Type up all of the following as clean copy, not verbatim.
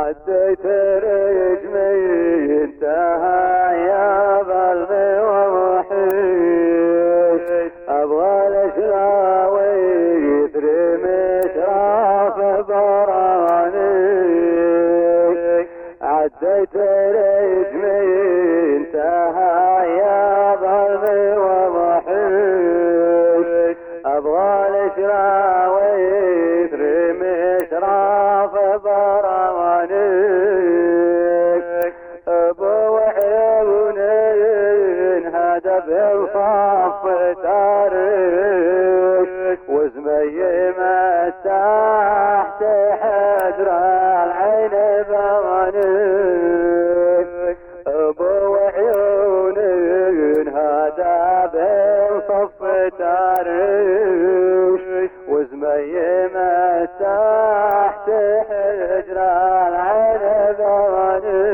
عديت رجمي انتهى يا ظلمي ووحيش، ابغى الاشلاوي يترمي شراف براني. عديت رجمي انتهى يا ظلمي ووحيش، ابغى الاشلاوي يترمي شراف براني. ابو عيونين هدف الصف تاريخ، وزميمة تحت حجر العين بغني. ابو عيونين هدف الصف تاريخ، وزميمة تحت حجر العين بغني.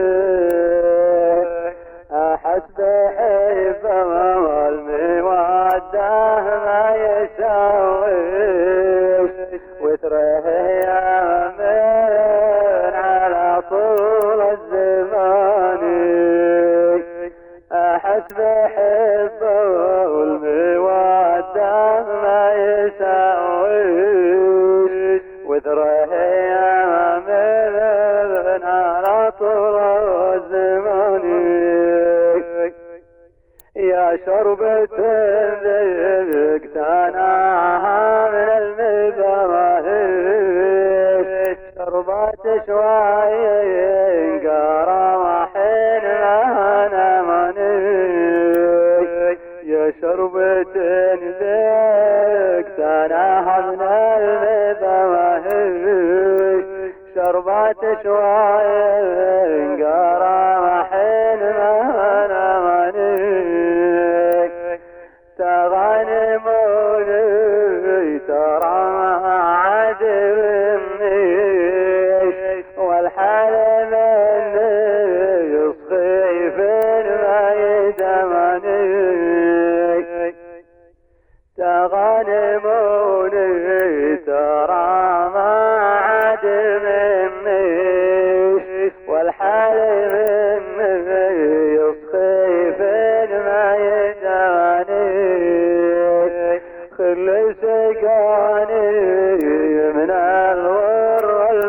احس بحبه والموده ما يساويش، وتره يامن على طول الزمان. احس بحبه والموده ما يساويش، وتره يامن على طول الزمان. يا شربة ذقتناها من المباهيش، شربات شوي قراحين لها منيش. يا شربة ذقتناها من المباهيش، شربات شوي قراحين لها منيش. تغنموني ترى عدمني، والحال مني يصغي في الميدمني. تغنموني ترى عدمني، والحال مني يصغي في الميدمني. خل سقاني من الور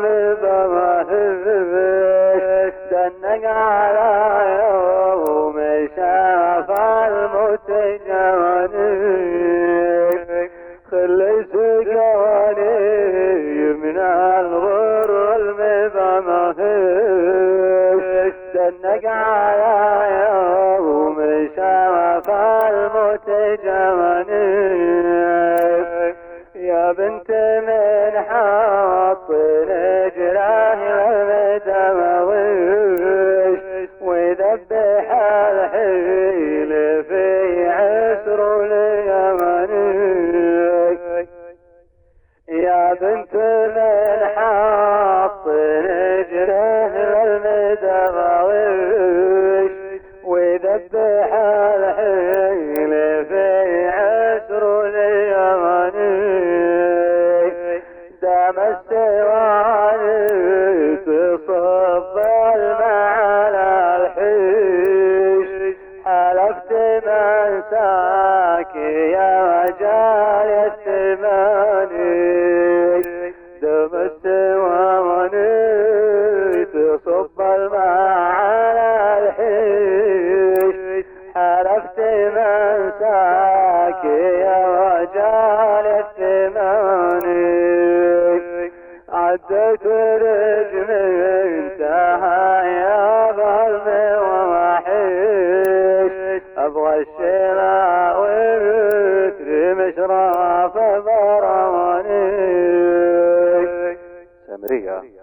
المباهيش، دنق على يوم شاف الموت جواني. خل سقاني من الور المباهيش، دنق على يوم شاف الموت جواني. يا بنت من حط رجله المدويش، وذبح الحيل في عسر اليمني. يا بنت من حط رجله المدويش، وذبح الحيل في عسر اليمني. دام السواني تصب الماء على الحيش، حلفت منساك يا جال الثماني. دام السواني تصب الماء على الحيش، حلفت منساك يا جال الثماني. عديت رجمي انتهى يا ظلمي ووحيش، ابغى الشلاوي يترمي شراف براني. سمرية.